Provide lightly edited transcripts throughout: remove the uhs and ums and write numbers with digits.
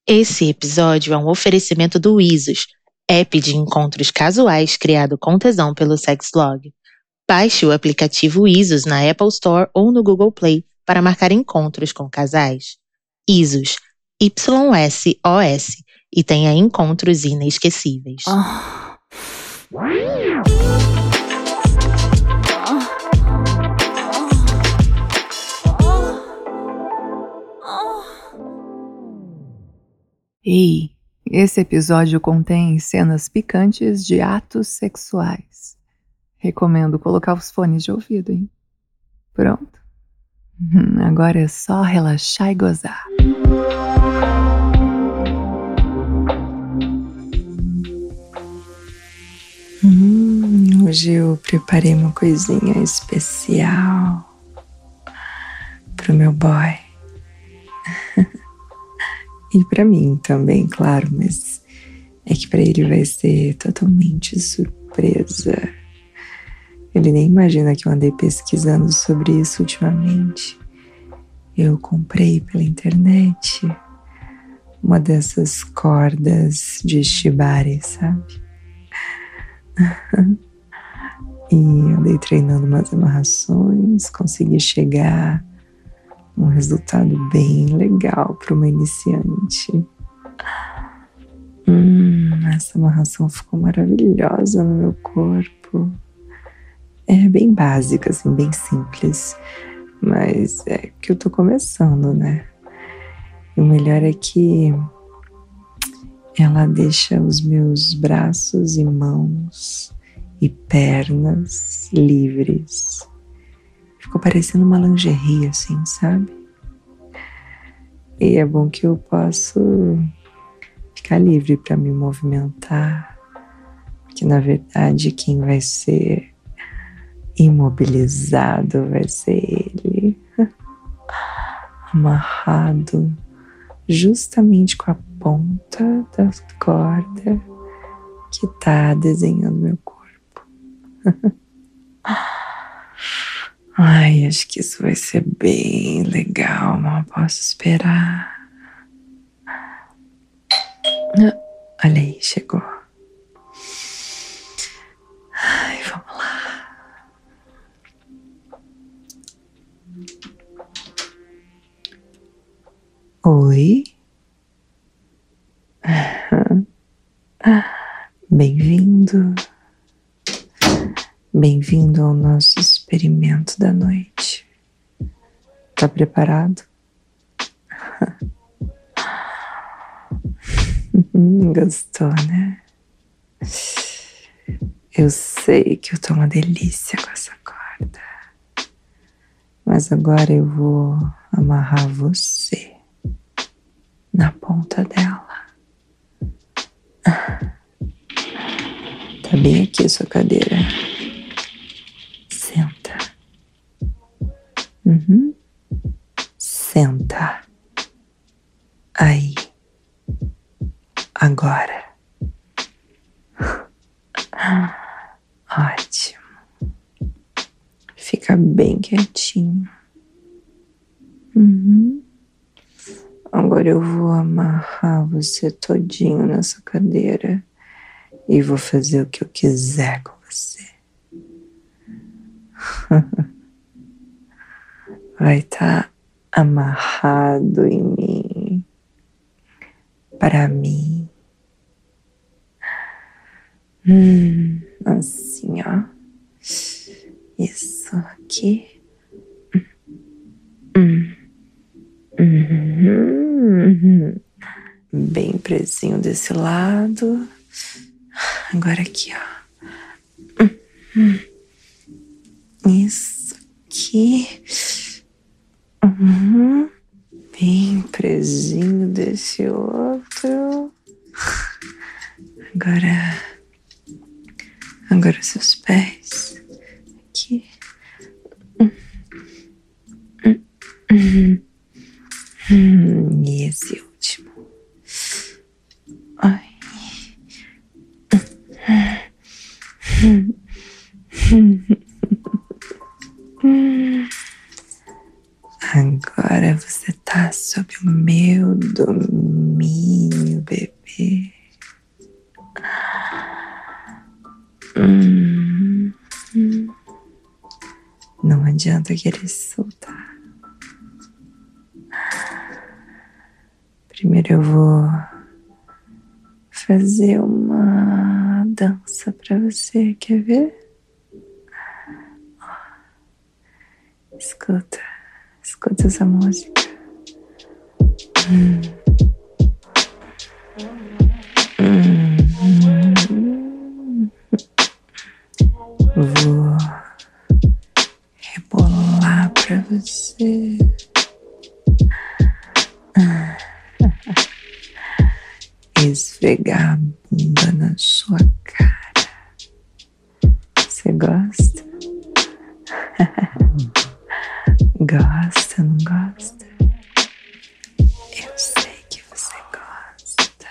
Esse episódio é um oferecimento do Isos, app de encontros casuais criado com tesão pelo Sexlog. Baixe o aplicativo Isos na Apple Store ou no Google Play para marcar encontros com casais. Isos, YSOS, e tenha encontros inesquecíveis. Ei, esse episódio contém cenas picantes de atos sexuais. Recomendo colocar os fones de ouvido, hein? Pronto? Agora é só relaxar e gozar. Hoje eu preparei uma coisinha especial pro meu boy. E pra mim também, claro, mas é que pra ele vai ser totalmente surpresa. Ele nem imagina que eu andei pesquisando sobre isso ultimamente. Eu comprei pela internet uma dessas cordas de shibari, sabe? E andei treinando umas amarrações, consegui chegar um resultado bem legal para uma iniciante. Essa amarração ficou maravilhosa no meu corpo. É bem básica, assim, bem simples. Mas é que eu tô começando, né? E o melhor é que ela deixa os meus braços e mãos e pernas livres. Ficou parecendo uma lingerie, assim, sabe? E é bom que eu posso ficar livre para me movimentar, porque na verdade quem vai ser imobilizado vai ser ele, amarrado justamente com a ponta da corda que tá desenhando meu corpo. Ai, acho que isso vai ser bem legal, mal posso esperar. Olha aí, chegou. Ai, vamos lá. Oi? Bem-vindo. Bem-vindo ao nosso experimento da noite. Tá preparado? Gostou, né? Eu sei que eu tô uma delícia com essa corda. Mas agora eu vou amarrar você na ponta dela. Tá bem aqui a sua cadeira. Senta. Senta. Aí. Agora. Ótimo. Fica bem quietinho. Agora eu vou amarrar você todinho nessa cadeira e vou fazer o que eu quiser com você. Vai estar amarrado em mim, para mim. Assim, ó. Isso aqui. Bem presinho desse lado. Agora aqui, ó. Isso aqui. Bem presinho desse outro. Agora seus pés. Aqui. E esse último. Ai. Agora você tá sob o meu domínio. tenta querer se soltar. Primeiro eu vou fazer uma dança pra você, quer ver? Escuta essa música. Vou rebolar pra você. Esfregar a bunda na sua cara. Você gosta? Gosta, não gosta? Eu sei que você gosta.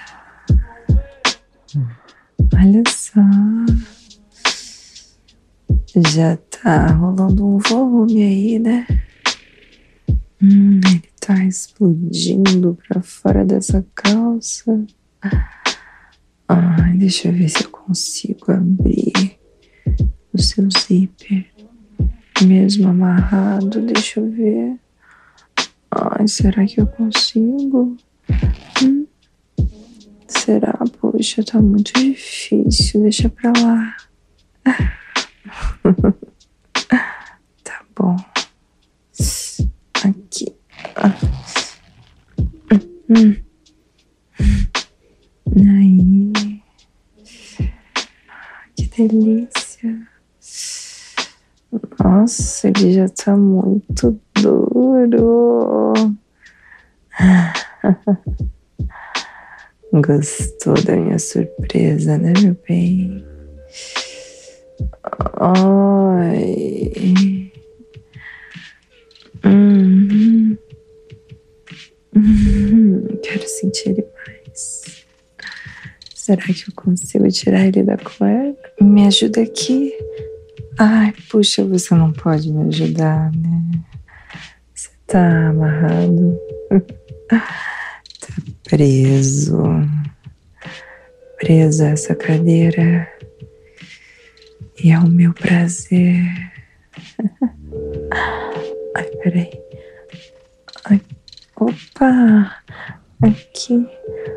Olha só. Já tá rolando um volume aí, né? Ele tá explodindo pra fora dessa calça. Ai, deixa eu ver se eu consigo abrir o seu zíper. Mesmo amarrado, deixa eu ver. Ai, será que eu consigo? Será? Poxa, tá muito difícil. Deixa pra lá. Tá bom. Aqui. Aí. Que delícia. Nossa, ele já tá muito duro. Gostou da minha surpresa, né, meu bem? Ai. Quero sentir ele mais. Será que eu consigo tirar ele da cueca? Me ajuda aqui. Ai, puxa, você não pode me ajudar, né? Você tá amarrado. Tá preso. Preso a essa cadeira. E é o meu prazer. Ai, peraí. Ai, opa! Aqui.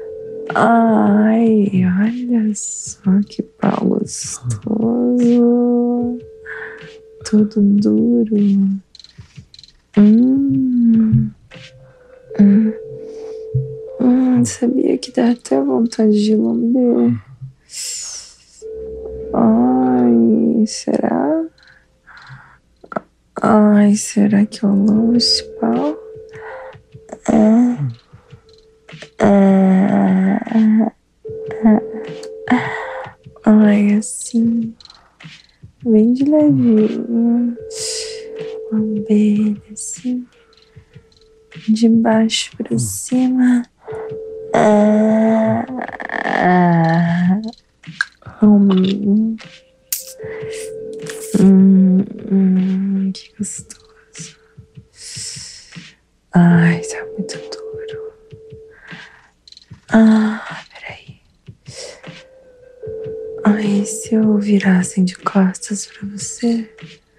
Ai, olha só que pau gostoso. Todo duro. Sabia que dá até vontade de lamber. Ai, será? Ai, será que eu lambo esse pau? Ai, assim, bem de levinho. Lamber ele assim, de baixo pra cima. Que gostoso. Ai, tá muito duro. Peraí. Ai, se eu virar assim de costas pra você.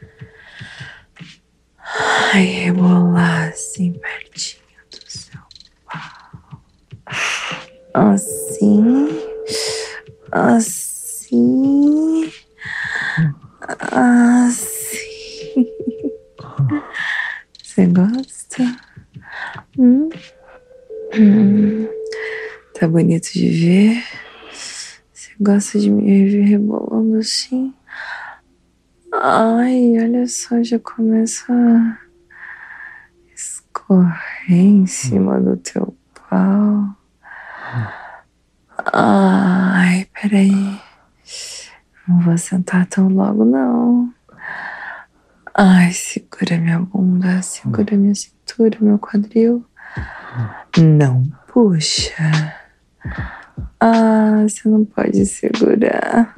Ai, rebolar assim pertinho do seu pau. Assim. Assim. Assim. Você gosta? Tá bonito de ver. Você gosta de me ver rebolando assim? Ai, olha só, já começa a escorrer em cima do teu pau. Ai, peraí. Não vou sentar tão logo, não. Ai, segura minha bunda, segura minha cintura, meu quadril. Não puxa. Você não pode segurar.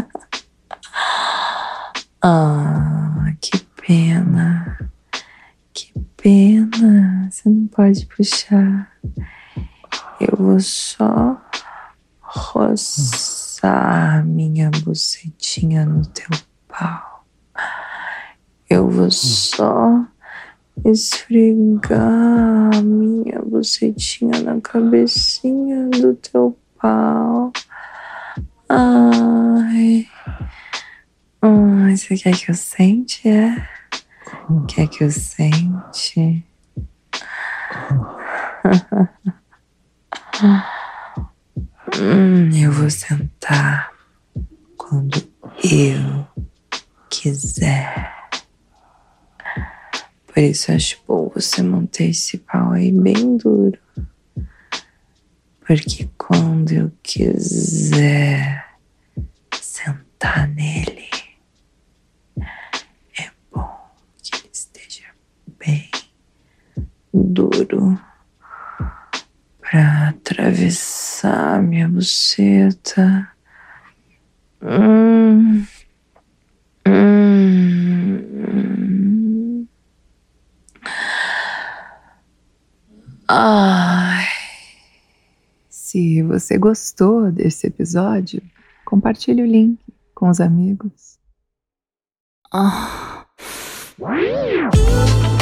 Que pena. Que pena. Você não pode puxar. Eu vou só roçar minha bucetinha no teu pau. Eu eu vou só esfregar a minha bucetinha na cabecinha do teu pau. Ai. Você quer que eu sente, é? Quer que eu sente? Eu vou sentar quando eu quiser. Por isso acho bom você manter esse pau aí bem duro. Porque quando eu quiser sentar nele, é bom que ele esteja bem duro pra atravessar minha buceta. Ai. Se você gostou desse episódio, compartilhe o link com os amigos.